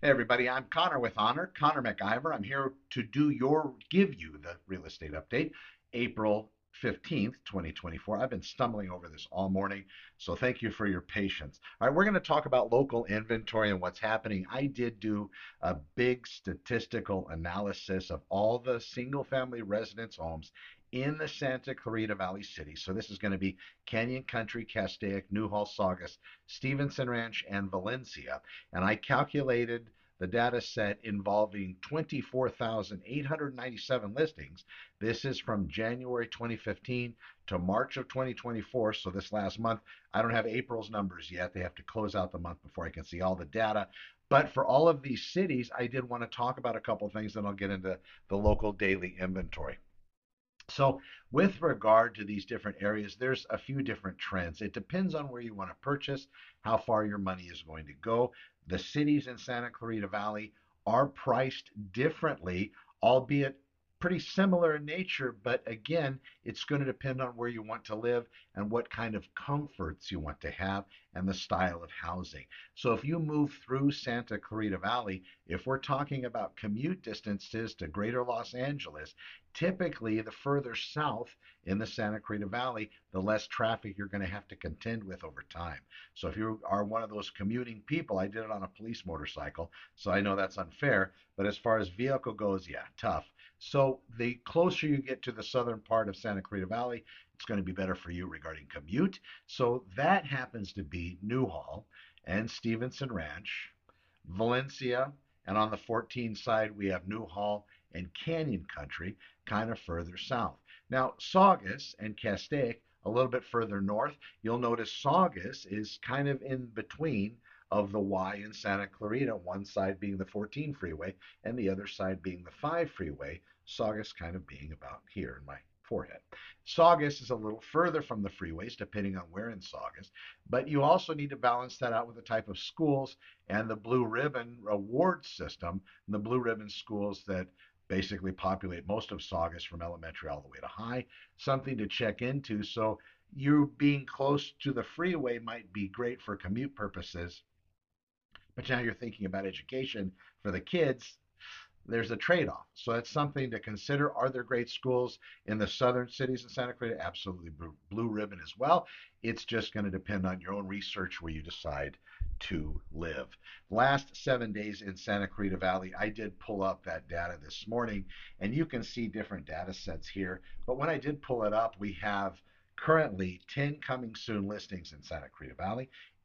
Hey everybody, I'm Connor with Honor, Connor McIver. I'm here to give you the real estate update, April 15th, 2024. I've been stumbling over this all morning, so thank you for your patience. All right, we're going to talk about local inventory and what's happening. I did do a big statistical analysis of all the single family residence homes in the Santa Clarita Valley City. So this is going to be Canyon Country, Castaic, Newhall, Saugus, Stevenson Ranch, and Valencia. And I calculated the data set involving 24,897 listings. This is from January 2015 to March of 2024. So this last month, I don't have April's numbers yet. They have to close out the month before I can see all the data. But for all of these cities, I did want to talk about a couple of things, then I'll get into the local daily inventory. So, with regard to these different areas, there's a few different trends. It depends on where you want to purchase, how far your money is going to go. The cities in Santa Clarita Valley are priced differently, albeit pretty similar in nature, but again, it's going to depend on where you want to live and what kind of comforts you want to have and the style of housing. So if you move through Santa Clarita Valley, if we're talking about commute distances to Greater Los Angeles, typically the further south in the Santa Clarita Valley, the less traffic you're going to have to contend with over time. So if you are one of those commuting people, I did it on a police motorcycle, so I know that's unfair, but as far as vehicle goes, yeah, tough. So the closer you get to the southern part of Santa Clarita Valley, it's going to be better for you regarding commute. So that happens to be Newhall and Stevenson Ranch, Valencia, and on the 14 side, we have Newhall and Canyon Country, kind of further south. Now, Saugus and Castaic, a little bit further north, you'll notice Saugus is kind of in between of the Y in Santa Clarita, one side being the 14 freeway and the other side being the 5 freeway, Saugus kind of being about here in my forehead. Saugus is a little further from the freeways, depending on where in Saugus, but you also need to balance that out with the type of schools and the Blue Ribbon award system, and the Blue Ribbon schools that basically populate most of Saugus from elementary all the way to high. Something to check into. So you being close to the freeway might be great for commute purposes, but now you're thinking about education for the kids. There's a trade-off. So that's something to consider. Are there great schools in the southern cities of Santa Clarita? Absolutely. Blue Ribbon as well. It's just going to depend on your own research where you decide to live. Last 7 days in Santa Clarita Valley, I did pull up that data this morning, and you can see different data sets here. But when I did pull it up, we have currently 10 coming soon listings in Santa Clarita Valley.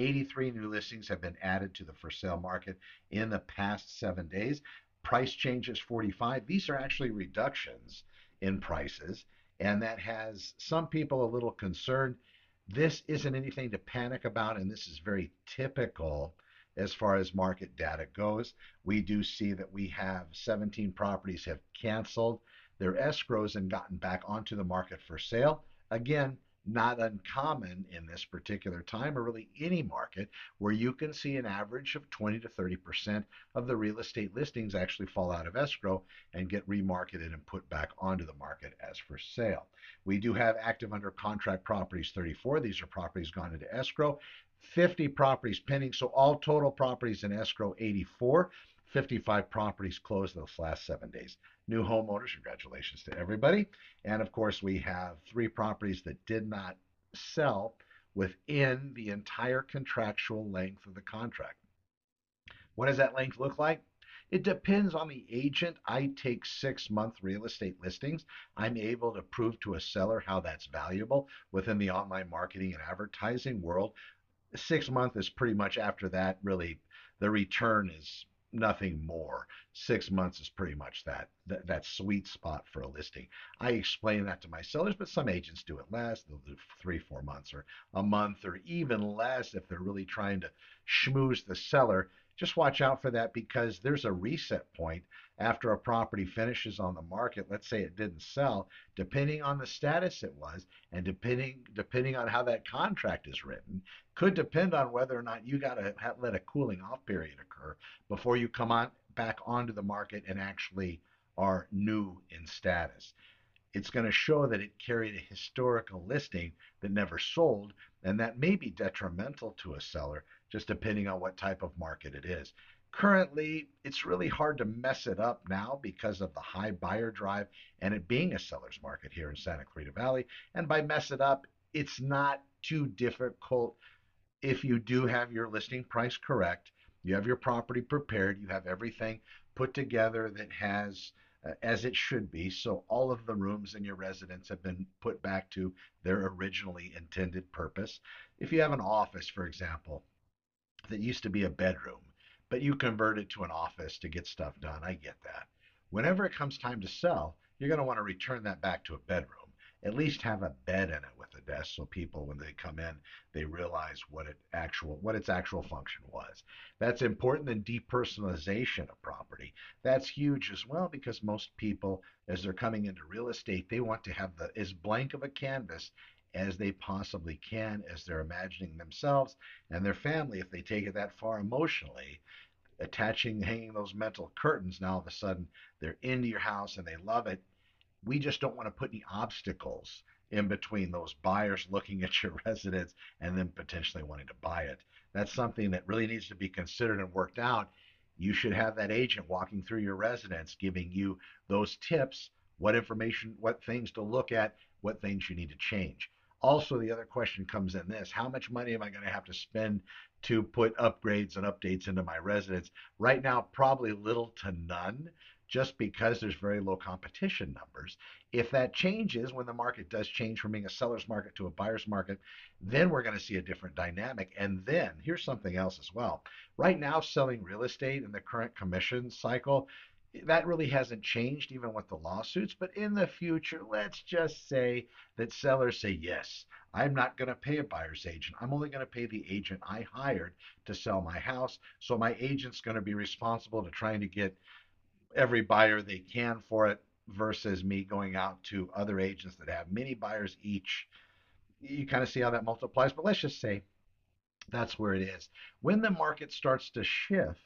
83 new listings have been added to the for sale market in the past 7 days. Price changes 45. These are actually reductions in prices, and that has some people a little concerned. This isn't anything to panic about, and this is very typical as far as market data goes. We do see that we have 17 properties have canceled their escrows and gotten back onto the market for sale. Again, not uncommon in this particular time or really any market where you can see an average of 20 to 30% of the real estate listings actually fall out of escrow and get remarketed and put back onto the market as for sale. We do have active under contract properties 34. These are properties gone into escrow. 50 properties pending. So all total properties in escrow 84. 55 properties closed those last 7 days. New homeowners, congratulations to everybody. And of course, we have 3 properties that did not sell within the entire contractual length of the contract. What does that length look like? It depends on the agent. I take 6-month real estate listings. I'm able to prove to a seller how that's valuable within the online marketing and advertising world. 6 month is pretty much after that, really, the return is nothing more. 6 months is pretty much that sweet spot for a listing. I explain that to my sellers, but some agents do it less. They'll do 3 4 months or a month or even less if they're really trying to schmooze the seller. Just watch out for that because there's a reset point after a property finishes on the market. Let's say it didn't sell, depending on the status it was, and depending on how that contract is written, could depend on whether or not you got to let a cooling off period occur before you come on back onto the market and actually are new in status. It's going to show that it carried a historical listing that never sold, and that may be detrimental to a seller, just depending on what type of market it is. Currently, it's really hard to mess it up now because of the high buyer drive and it being a seller's market here in Santa Clarita Valley. And by mess it up, it's not too difficult if you do have your listing price correct, you have your property prepared, you have everything put together that has as it should be. So all of the rooms in your residence have been put back to their originally intended purpose. If you have an office, for example, that used to be a bedroom, but you convert it to an office to get stuff done. I get that. Whenever it comes time to sell, you're going to want to return that back to a bedroom. At least have a bed in it with a desk so people when they come in, they realize what its actual function was. That's important in depersonalization of property. That's huge as well because most people as they're coming into real estate, they want to have the as blank of a canvas as they possibly can as they're imagining themselves and their family, if they take it that far emotionally, attaching, hanging those mental curtains, now all of a sudden they're into your house and they love it. We just don't want to put any obstacles in between those buyers looking at your residence and then potentially wanting to buy it. That's something that really needs to be considered and worked out. You should have that agent walking through your residence giving you those tips, what information, what things to look at, what things you need to change. Also, the other question comes in this: how much money am I going to have to spend to put upgrades and updates into my residence? Right now, probably little to none, just because there's very low competition numbers. If that changes, when the market does change from being a seller's market to a buyer's market, then we're going to see a different dynamic. And then here's something else as well. Right now, selling real estate in the current commission cycle, that really hasn't changed even with the lawsuits. But in the future, let's just say that sellers say, yes, I'm not going to pay a buyer's agent. I'm only going to pay the agent I hired to sell my house. So my agent's going to be responsible to trying to get every buyer they can for it versus me going out to other agents that have many buyers each. You kind of see how that multiplies. But let's just say that's where it is. When the market starts to shift,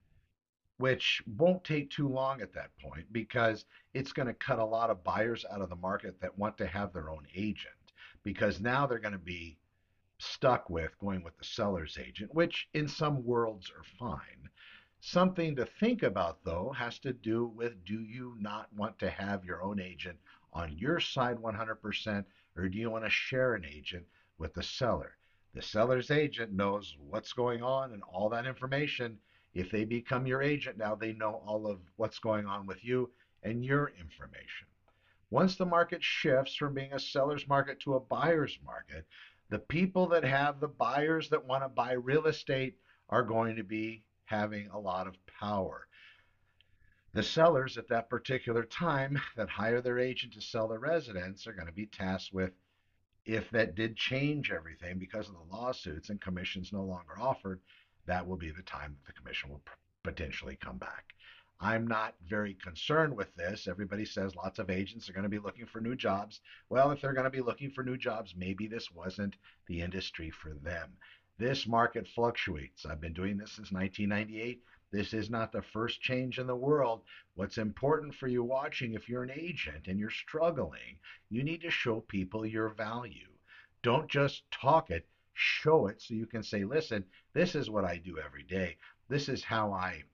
which won't take too long at that point because it's going to cut a lot of buyers out of the market that want to have their own agent because now they're going to be stuck with going with the seller's agent, which in some worlds are fine. Something to think about, though, has to do with do you not want to have your own agent on your side 100%, or do you want to share an agent with the seller? The seller's agent knows what's going on and all that information. If they become your agent now, they know all of what's going on with you and your information. Once the market shifts from being a seller's market to a buyer's market, the people that have the buyers that want to buy real estate are going to be having a lot of power. The sellers at that particular time that hire their agent to sell their residence are going to be tasked with, if that did change everything because of the lawsuits and commissions no longer offered, that will be the time that the commission will potentially come back. I'm not very concerned with this. Everybody says lots of agents are going to be looking for new jobs. Well, if they're going to be looking for new jobs, maybe this wasn't the industry for them. This market fluctuates. I've been doing this since 1998. This is not the first change in the world. What's important for you watching, if you're an agent and you're struggling, you need to show people your value. Don't just talk it, show it so you can say, listen, this is what I do every day. This is how I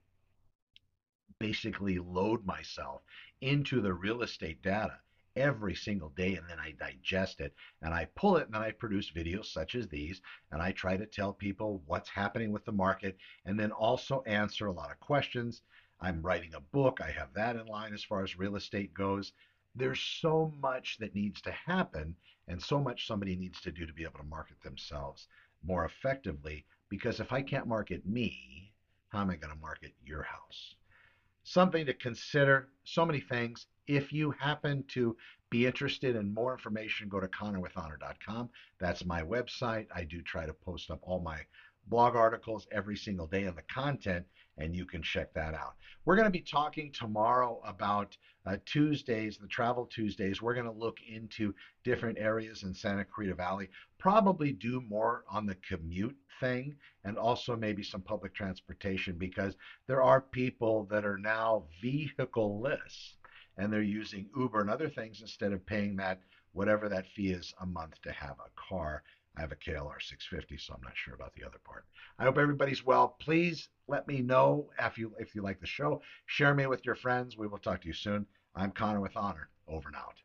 basically load myself into the real estate data every single day, and then I digest it and I pull it and then I produce videos such as these, and I try to tell people what's happening with the market and then also answer a lot of questions. I'm writing a book, I have that in line as far as real estate goes. There's so much that needs to happen and so much somebody needs to do to be able to market themselves more effectively, because if I can't market me, how am I going to market your house? Something to consider. So many things. If you happen to be interested in more information, go to connorwithhonor.com. That's my website. I do try to post up all my blog articles every single day in the content, and you can check that out. We're going to be talking tomorrow about Tuesdays, the Travel Tuesdays. We're going to look into different areas in Santa Clarita Valley, probably do more on the commute thing and also maybe some public transportation because there are people that are now vehicle-less and they're using Uber and other things instead of paying that whatever that fee is a month to have a car. I have a KLR 650, so I'm not sure about the other part. I hope everybody's well. Please let me know if you like the show. Share me with your friends. We will talk to you soon. I'm Connor with Honor. Over and out.